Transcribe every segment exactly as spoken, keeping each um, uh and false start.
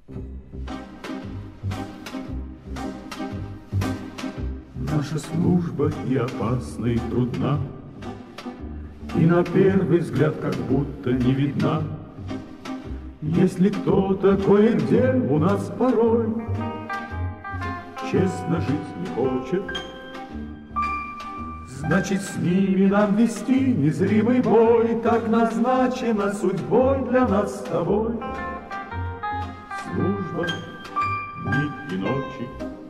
Наша служба и опасна, и трудна, и на первый взгляд как будто не видна. Если кто-то кое-где у нас порой честно жить не хочет, значит, с ними нам вести незримый бой. Так назначена судьбой для нас с тобой служба дни и ночи.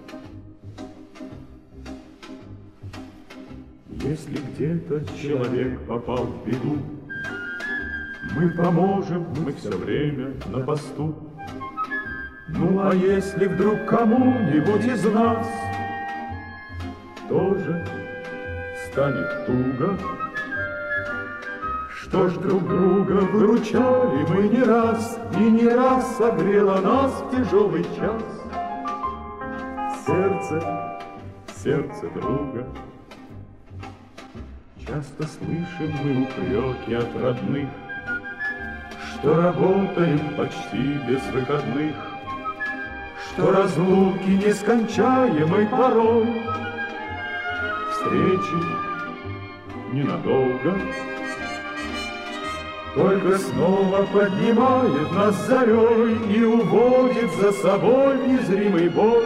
Если где-то человек попал в беду, мы поможем, мы все время на посту. Ну, а если вдруг кому-нибудь из нас тоже станет туго, что ж, друг друга выручали мы не раз, и не раз согрело нас в тяжелый час сердце, сердце друга. Часто слышим мы упреки от родных, что работаем почти без выходных, что разлуки нескончаемой порой, встречи ненадолго, только снова поднимает нас зарей и уводит за собой в незримый бой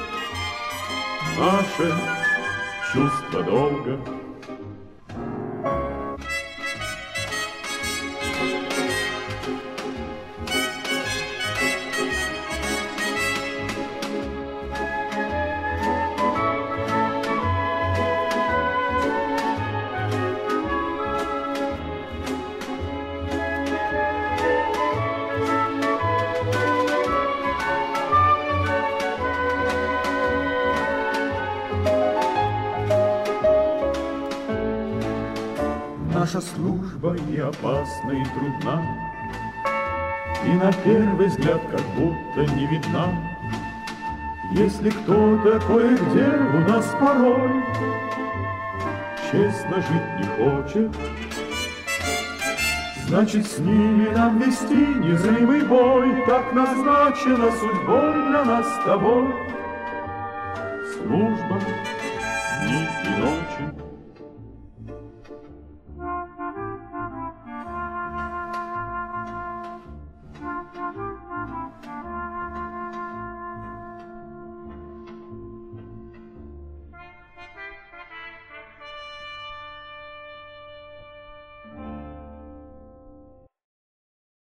наше чувство долга. Наша служба и опасна, и трудна, и на первый взгляд как будто не видна. Если кто-то кое-где у нас порой честно жить не хочет, значит, с ними нам вести незримый бой. Так назначена судьбой для нас с тобой служба дни и ночи.